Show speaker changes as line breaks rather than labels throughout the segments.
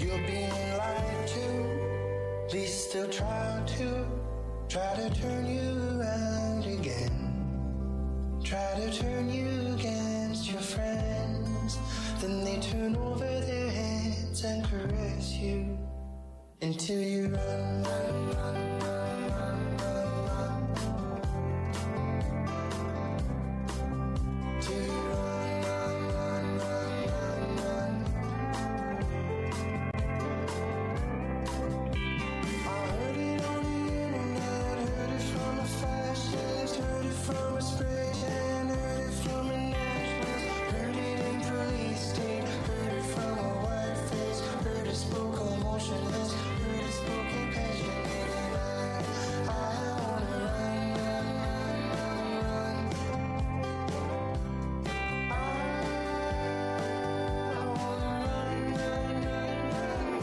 You're being lied to, please still try to turn you around again. Try to turn you against your friends. Then they turn over their heads and caress you until you run, run, run, run, run, run, run. Till you run, run, run, run, run, run. I heard it on the internet, heard it from a fashions, heard it from a spray tan, heard it from a nationalist, heard it in police state, heard it from a white face, heard it spoke emotionless, heard it spoken passionate, and I wanna run, run, run, run, run. I wanna run, run, run, run.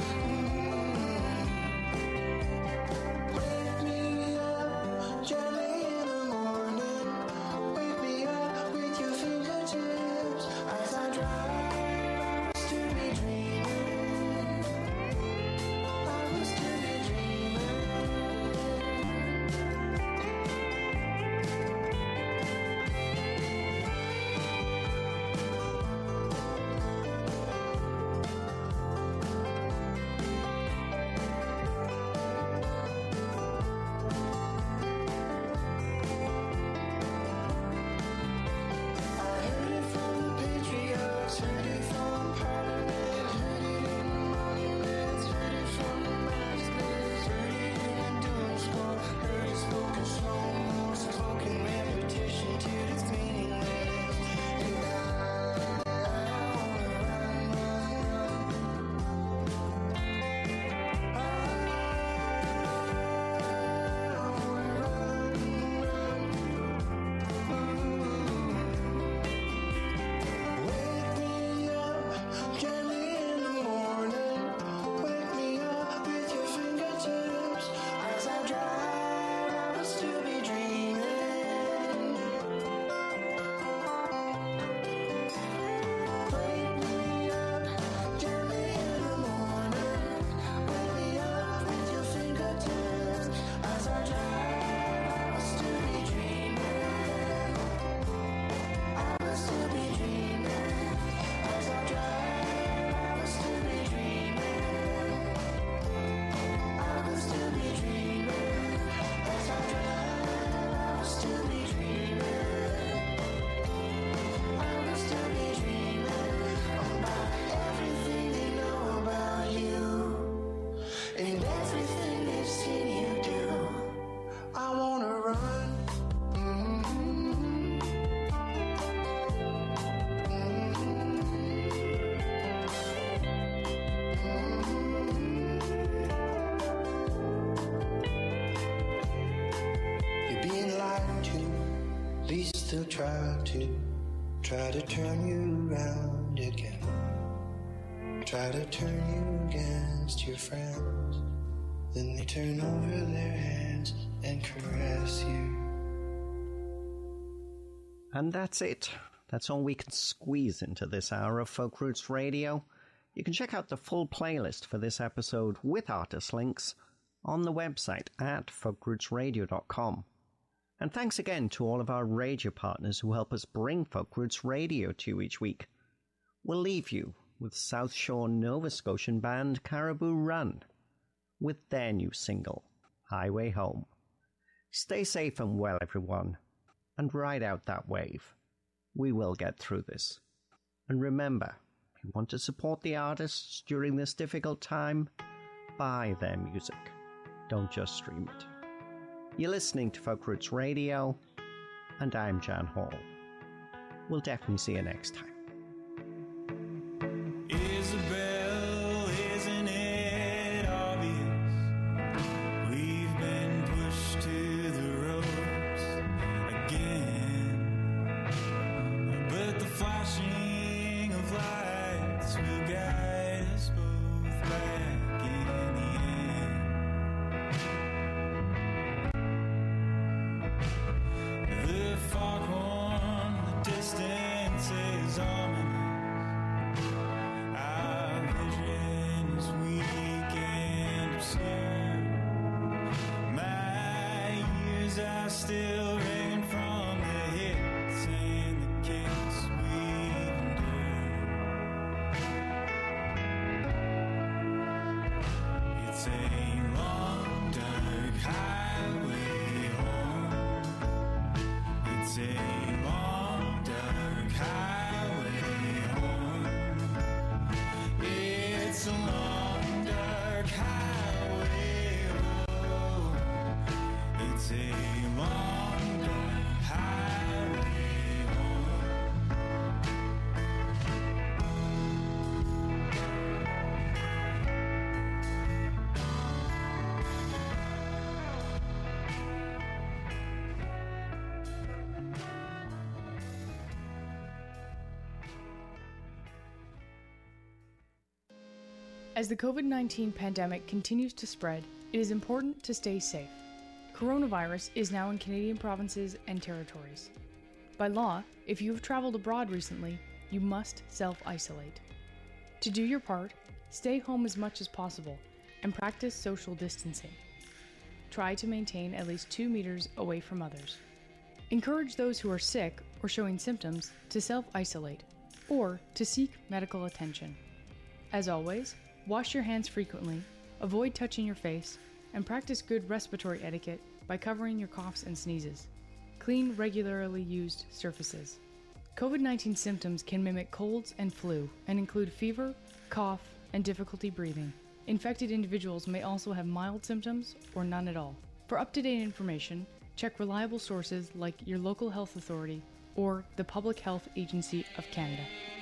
Wake me up gently in the morning. Wake me up with your fingertips as I drive. I was to be dreaming. I was to be dreaming. I heard it from the patriots, heard it from Parliament, heard it in the monuments, heard it from the masters, heard it in the doom scroll, heard it spoken slow-mo, spoken repetition till it's meaningless. And I wanna run, run, run. I wanna run, run. Wake me up gently in the morning. Wake me up with your fingertips as I drive. I was to be dreaming. Wake me up gently in the morning. Wake me up with your fingertips as I drive. I was to be dreaming. I was to be dreaming as I drive. I was to be dreaming. I was to be dreaming as I drive. I was to be dreaming. I was to be dreaming about everything they know about you and everything they've seen you do. I wanna run. You're being lied to, please still try to turn you around again. Try to turn you against your friends. Then they turn over their heads and caress you.
And that's it. That's all we can squeeze into this hour of Folk Roots Radio. You can check out the full playlist for this episode with artist links on the website at folkrootsradio.com. And thanks again to all of our radio partners who help us bring Folk Roots Radio to you each week. We'll leave you with South Shore Nova Scotian band Caribou Run with their new single, Highway Home. Stay safe and well, everyone, and ride out that wave. We will get through this. And remember, if you want to support the artists during this difficult time, buy their music. Don't just stream it. You're listening to Folk Roots Radio, and I'm Jan Hall. We'll definitely see you next time.
Isabel, isn't it obvious? We've been pushed to the ropes again. But the flashing of lights will guide us both back in the end. The foghorn, the distance is all still ringing from the hits and the kicks we've endured. It's a long, dark highway home. It's a long, dark highway home. It's a long, dark highway home. It's a long, dark highway home.
As the COVID-19 pandemic continues to spread, it is important to stay safe. Coronavirus is now in Canadian provinces and territories. By law, if you have traveled abroad recently, you must self-isolate. To do your part, stay home as much as possible and practice social distancing. Try to maintain at least 2 meters away from others. Encourage those who are sick or showing symptoms to self-isolate or to seek medical attention. As always, wash your hands frequently, avoid touching your face, and practice good respiratory etiquette by covering your coughs and sneezes. Clean regularly used surfaces. COVID-19 symptoms can mimic colds and flu and include fever, cough, and difficulty breathing. Infected individuals may also have mild symptoms or none at all. For up-to-date information, check reliable sources like your local health authority or the Public Health Agency of Canada.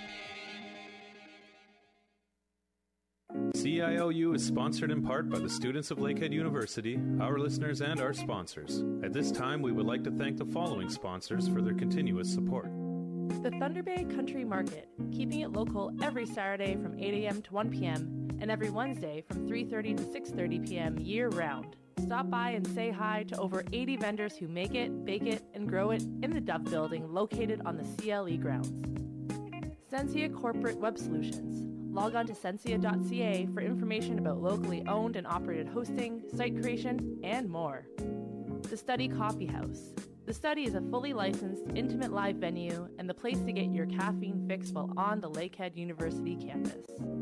CIOU is sponsored in part by the students of Lakehead University, our listeners, and our sponsors. At this time, we would like to thank the following sponsors for their continuous support.
The Thunder Bay Country Market, keeping it local every Saturday from 8 a.m. to 1 p.m. and every Wednesday from 3:30 to 6:30 p.m. year-round. Stop by and say hi to over 80 vendors who make it, bake it, and grow it in the Dove Building located on the CLE grounds. Sensia Corporate Web Solutions. Log on to sensia.ca for information about locally owned and operated hosting, site creation, and more. The Study Coffee House. The Study is a fully licensed, intimate live venue and the place to get your caffeine fix while on the Lakehead University campus.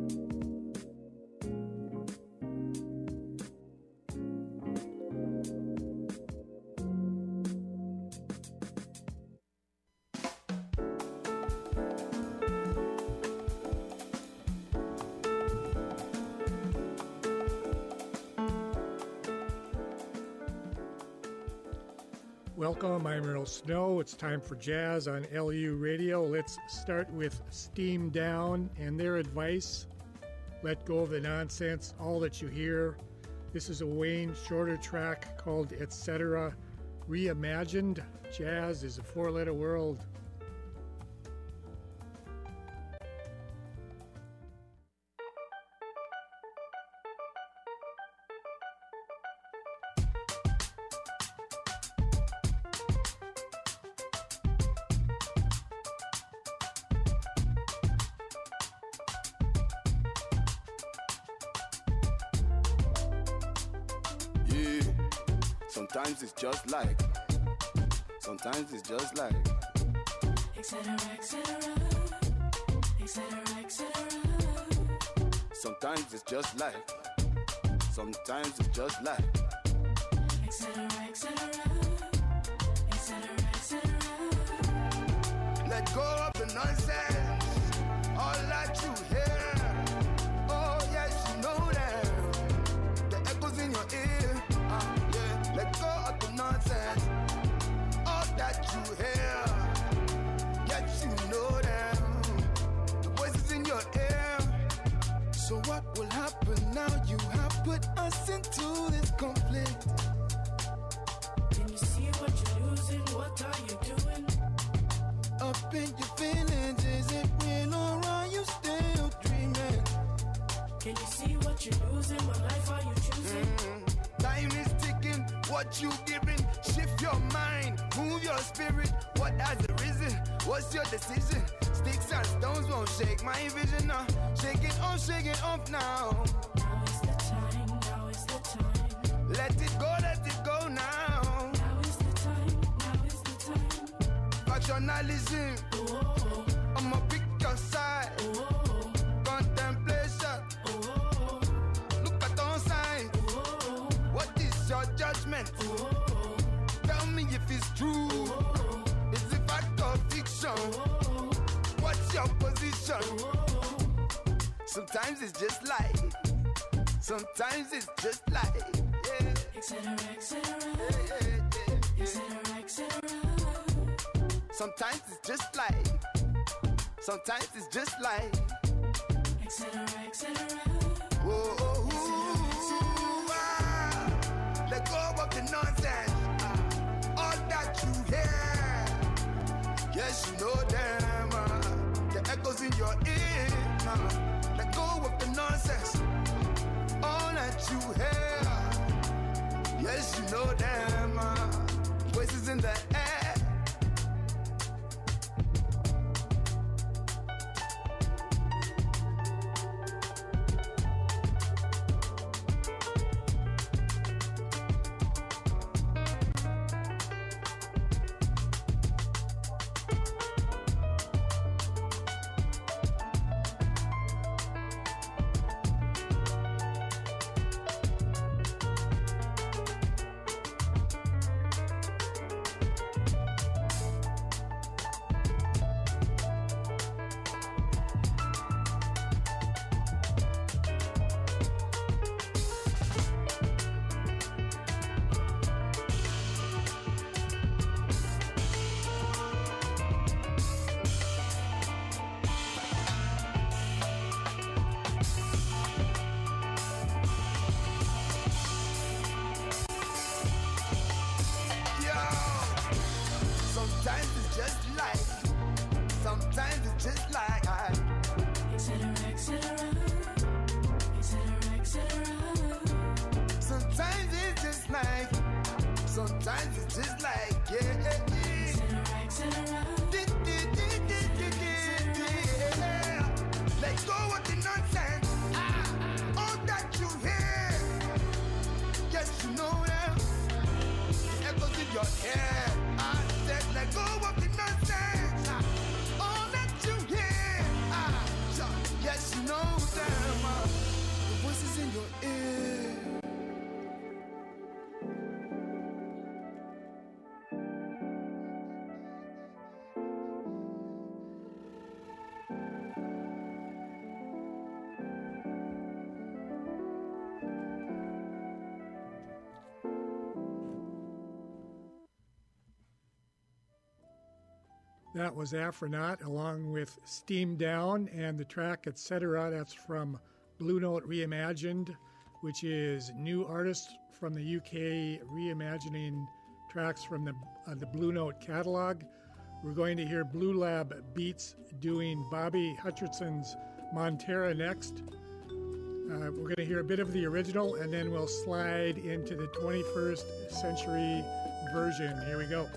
Welcome, I'm Earl Snow. It's time for Jazz on LU Radio. Let's start with Steam Down and their advice. Let go of the nonsense, all that you hear. This is a Wayne Shorter track called Etc. Reimagined. Jazz is a four-letter world.
Sometimes it's just like, sometimes it's just like,
etc., etc., etc., etc.
Sometimes it's just like, sometimes it's just like,
etc., etc., etc., etc.
Let go of the nonsense, all that you hear. Oh yes, you know that, the echoes in your ear. Yeah, let go of the nonsense, all that you hear. Yes, you know that, the voices in your ear. So what will happen now? You have put us into this conflict.
Can you see what you're losing? What are you doing?
Up in your feelings, is it real or are you still dreaming?
Can you see what you're losing? What life are you choosing?
Time is ticking, what you giving? Shift your mind, move your spirit. What has arisen? What's your decision? Sticks and stones won't shake my vision now. Shake it off now.
Now is the time, now is the time.
Let it go now.
Now is the time,
Journalism, I'ma pick your side. Contemplation, look at on sign. What is your judgment? Tell me if it's true. Is it fact or fiction? What's your position? Sometimes it's just life. Sometimes it's just life. Yeah.
Etc. Etc.
Sometimes it's just life. Sometimes it's just life.
Etc.
Oh, oh, let go of the nonsense. All that you hear, yes, you know them. The echoes in your ear. Let go of the nonsense. All that you hear, yes, you know them. Voices in the air.
That was Afronaut along with Steam Down and the track Etc. That's from Blue Note Reimagined, which is new artists from the UK reimagining tracks from the Blue Note catalog. We're going to hear Blue Lab Beats doing Bobby Hutcherson's Montera next. We're going to hear a bit of the original and then we'll slide into the 21st century version. Here we go.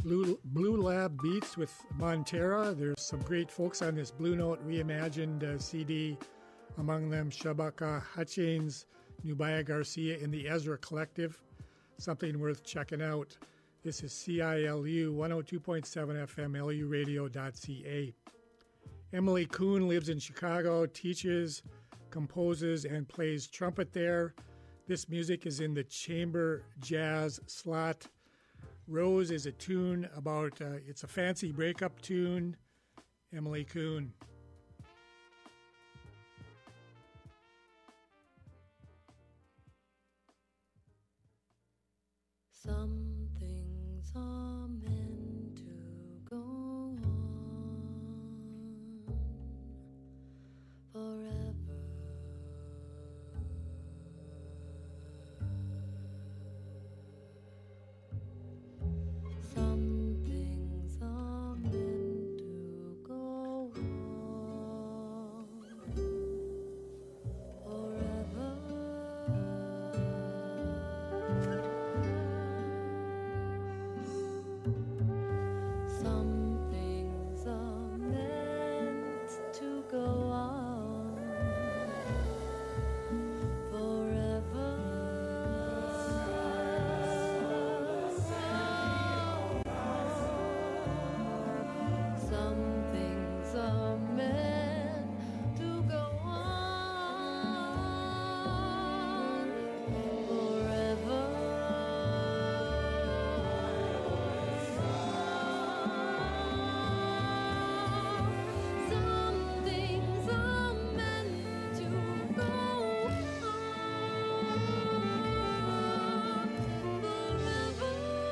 Blue Lab Beats with Montera. There's some great folks on this Blue Note Reimagined CD, among them Shabaka Hutchins, Nubia Garcia, and the Ezra Collective. Something worth checking out. This is CILU 102.7 FM, luradio.ca. Emily Kuhn lives in Chicago, teaches, composes, and plays trumpet there. This music is in the chamber jazz slot. Rose is a tune about, it's a fancy breakup tune. Emily Kuhn.
Some things are meant to go on forever. Some things are meant to go on forever. Some things are meant to go on forever. Some things are meant to go on forever. Some things are meant to go on forever.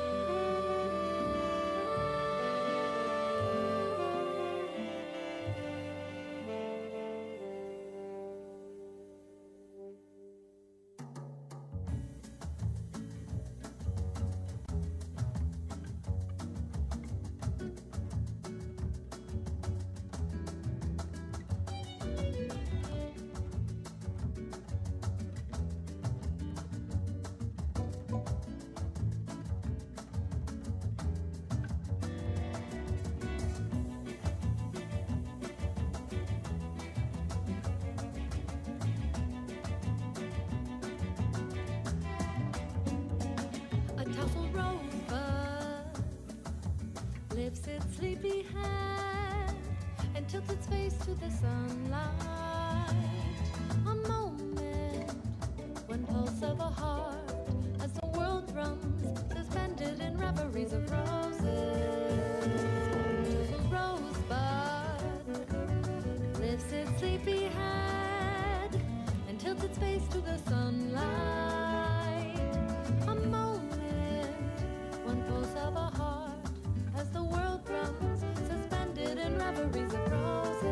A tousled rosebud lifts its sleepy head and tilts its face to the sunlight. A moment, one pulse of a heart, as the world drums, suspended in reveries of roses. Tousled rosebud lifts its sleepy head and tilts its face to the sunlight. A moment, one pulse of a heart, as the world drums, suspended in reveries of roses.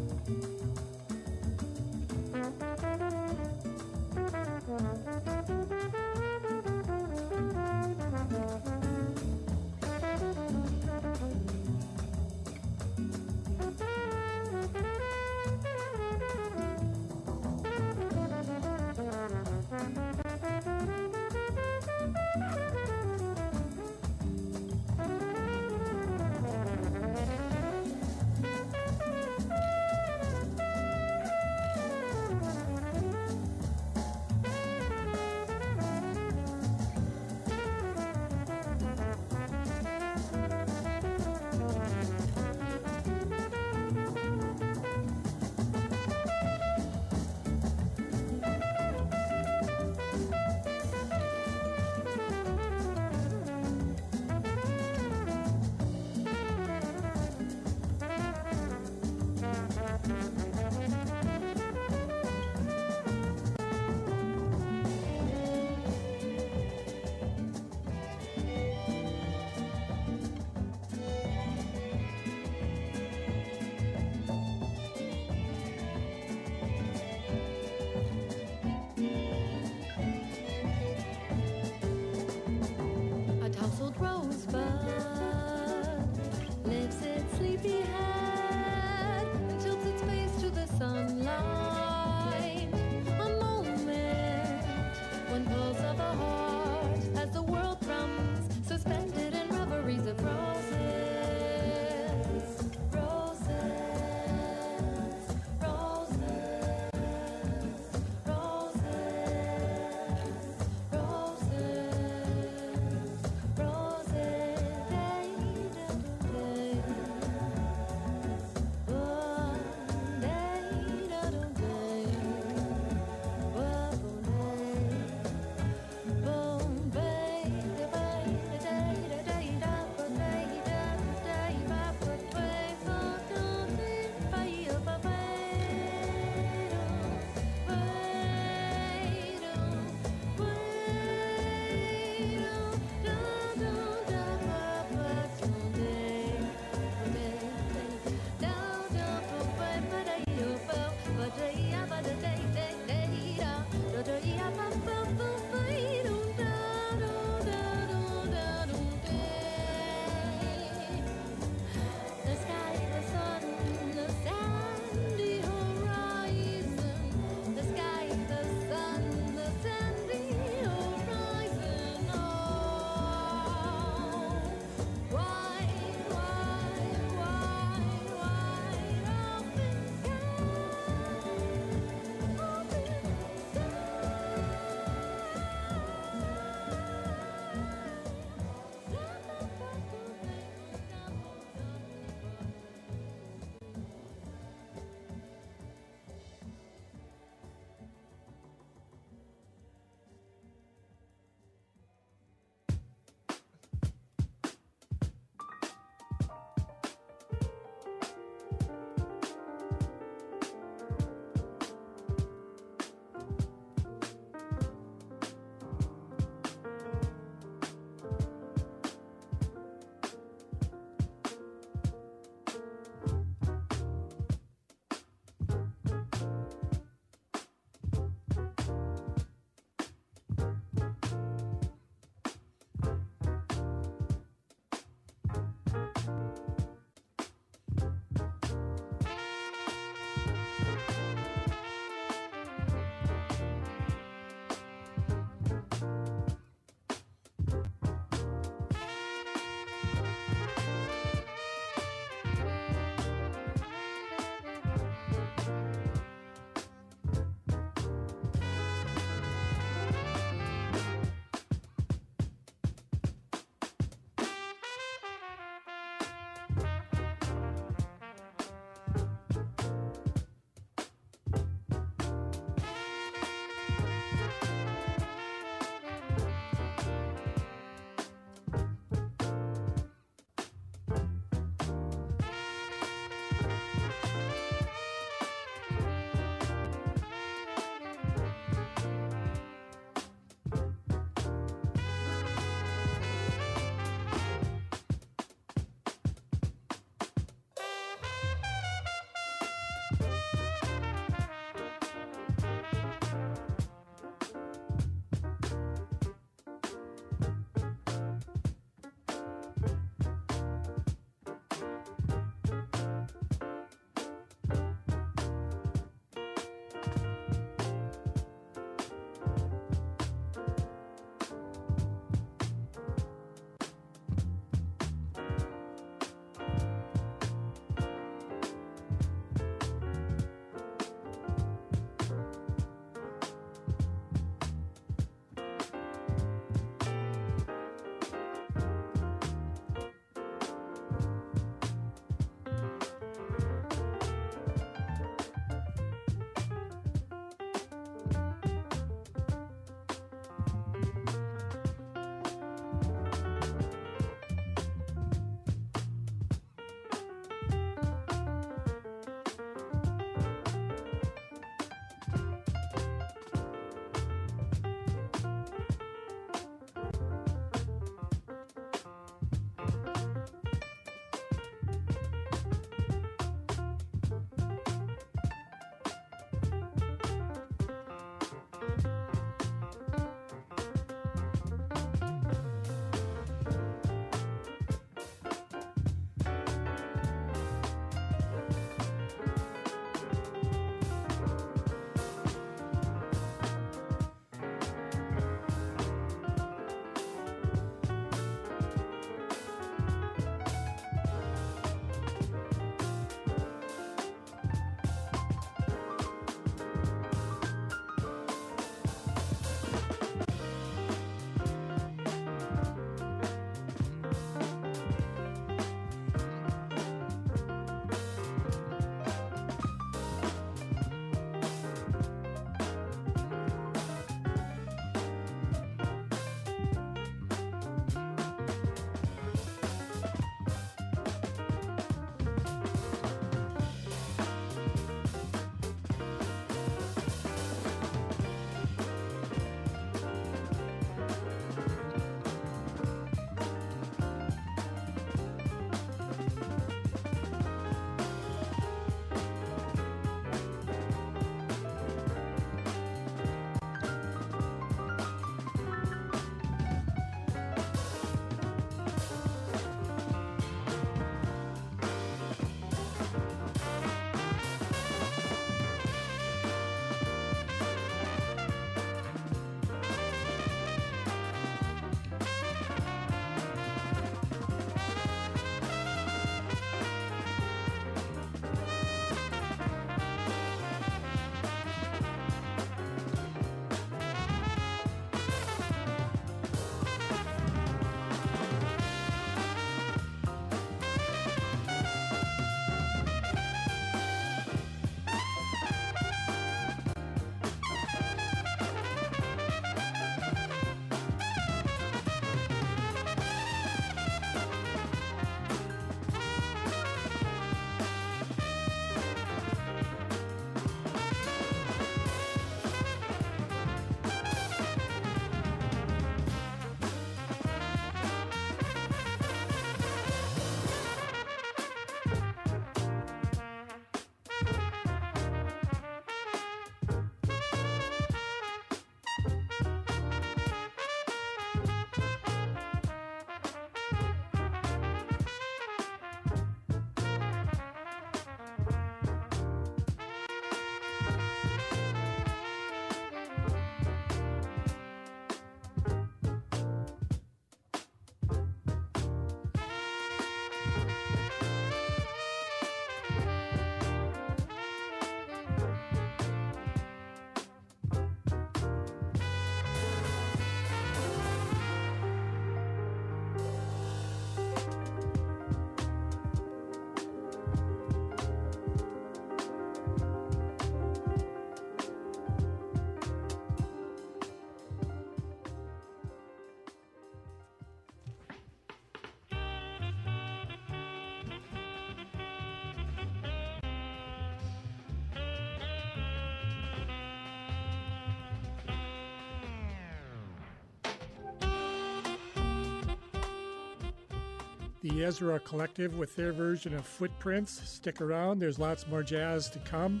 the Ezra Collective with their version of Footprints. Stick around, there's lots more jazz to come.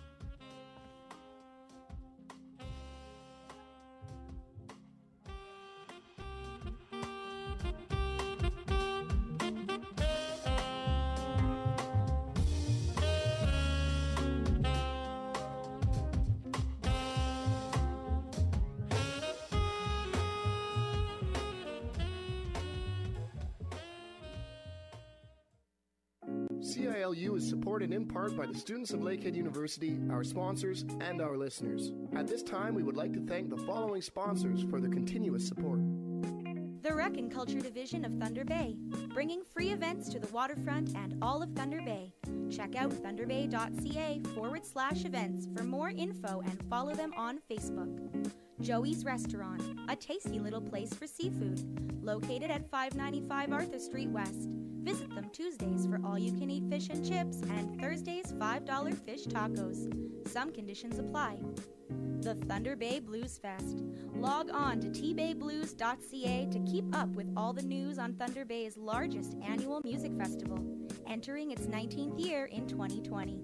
CILU is supported in part by the students of Lakehead University, our sponsors, and our listeners. At this time, we would like to thank the following sponsors for their continuous support.
The Rec and Culture Division of Thunder Bay, bringing free events to the waterfront and all of Thunder Bay. Check out thunderbay.ca/events for more info and follow them on Facebook. Joey's Restaurant, a tasty little place for seafood, located at 595 Arthur Street West. Visit them Tuesdays for all-you-can-eat fish and chips and Thursdays $5 fish tacos. Some conditions apply. The Thunder Bay Blues Fest. Log on to tbayblues.ca to keep up with all the news on Thunder Bay's largest annual music festival, entering its 19th year in 2020.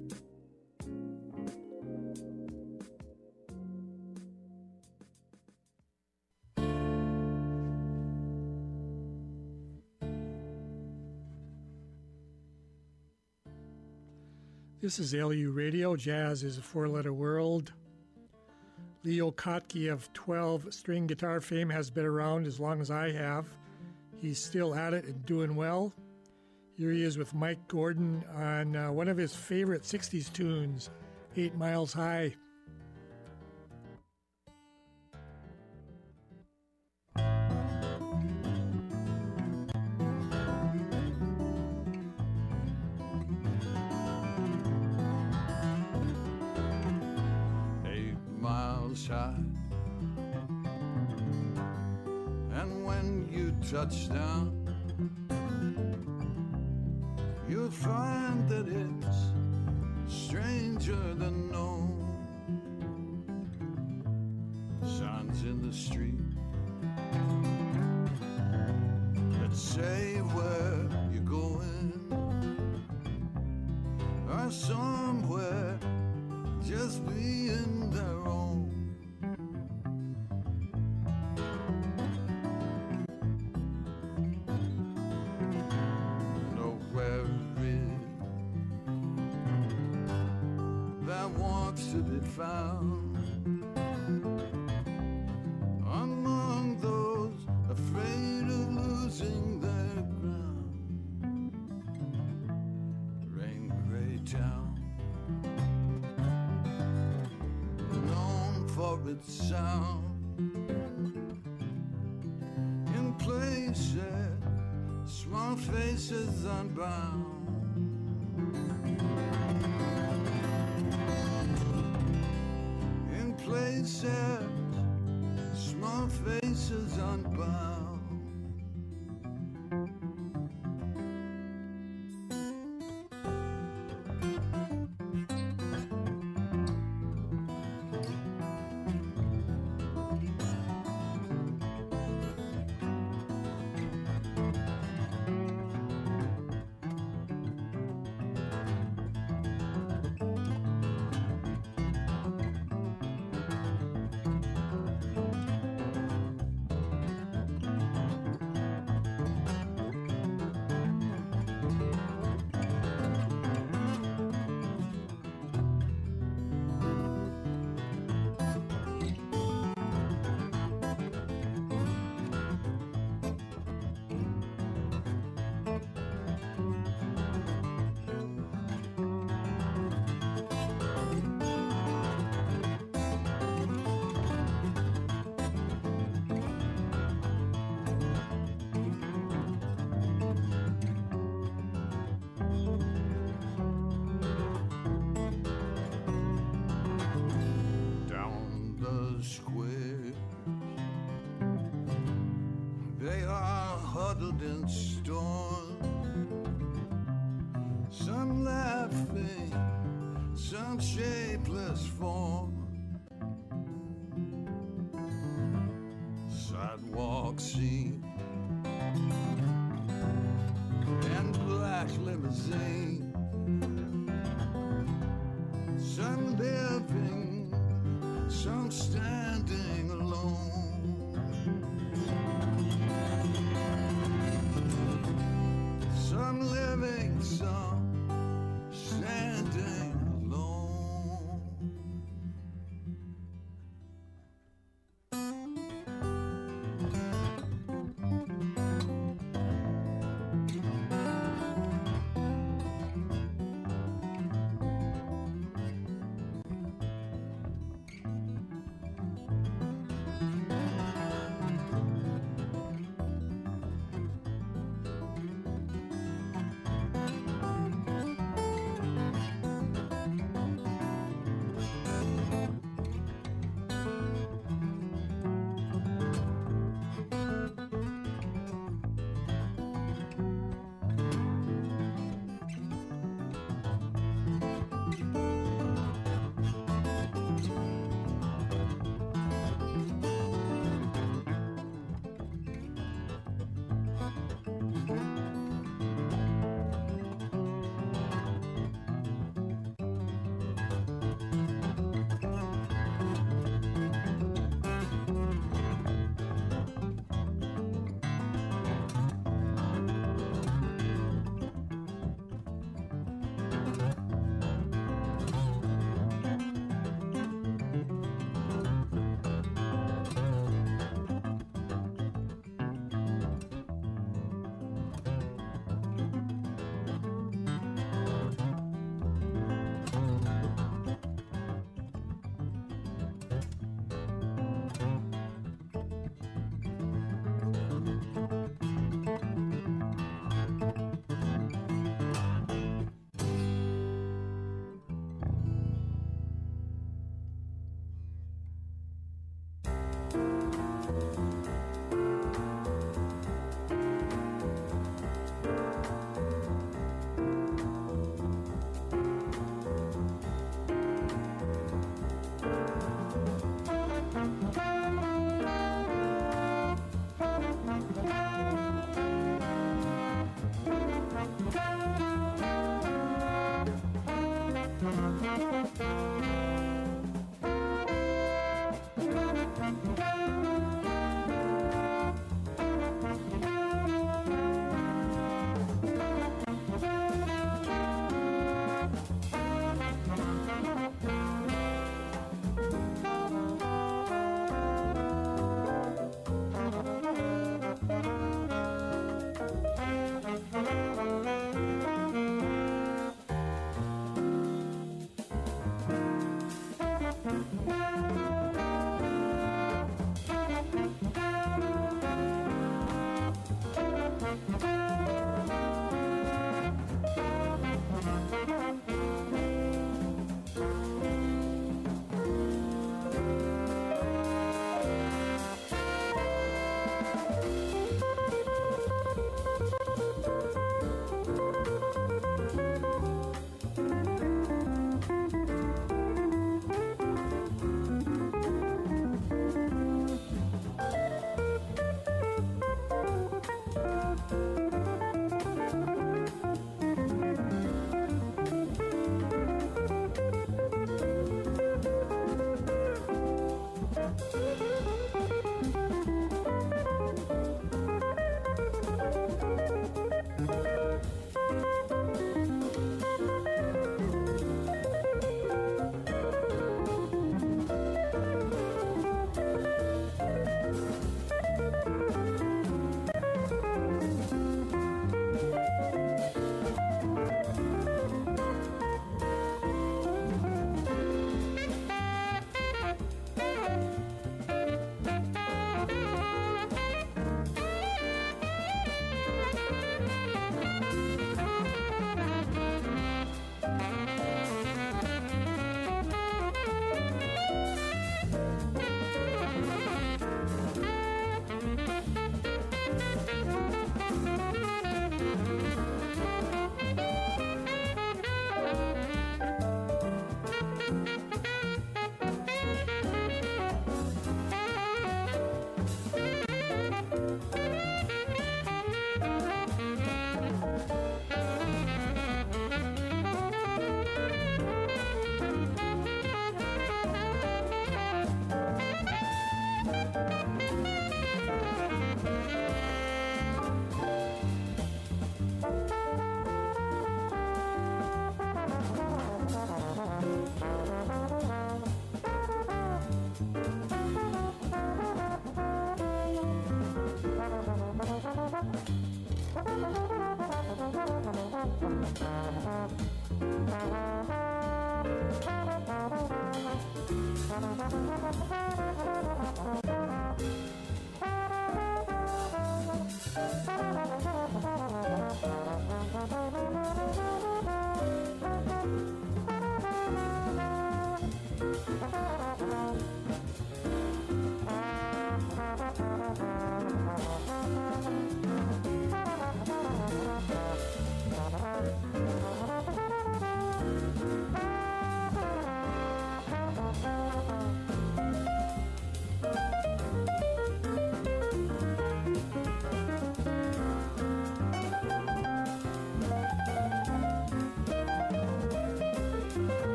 This is LU Radio. Jazz is a four-letter world. Leo Kottke of 12-string guitar fame has been around as long as I have. He's still at it and doing well. Here he is with Mike Gordon on one of his favorite 60s tunes, 8 Miles High.
High. And when you touch down, you'll find that it's stranger than known. Signs in the street that say where you're going are somewhere just being their own. To be found among those afraid of losing their ground. Rain gray town, known for its sound, in places small faces unbound. Places, small faces unbound. In storm, some laughing, some shapeless form. Sidewalk scene, some living, some standing alone. Some living, some standing alone.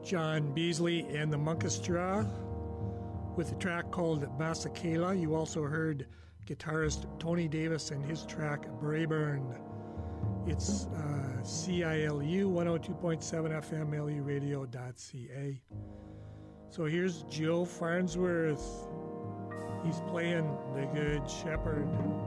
John Beasley and the Munkestra with a track called Basakela. You also heard guitarist Tony Davis and his track Brayburn. It's CILU 102.7 FM, luradio.ca. So here's Joe Farnsworth. He's playing The Good Shepherd.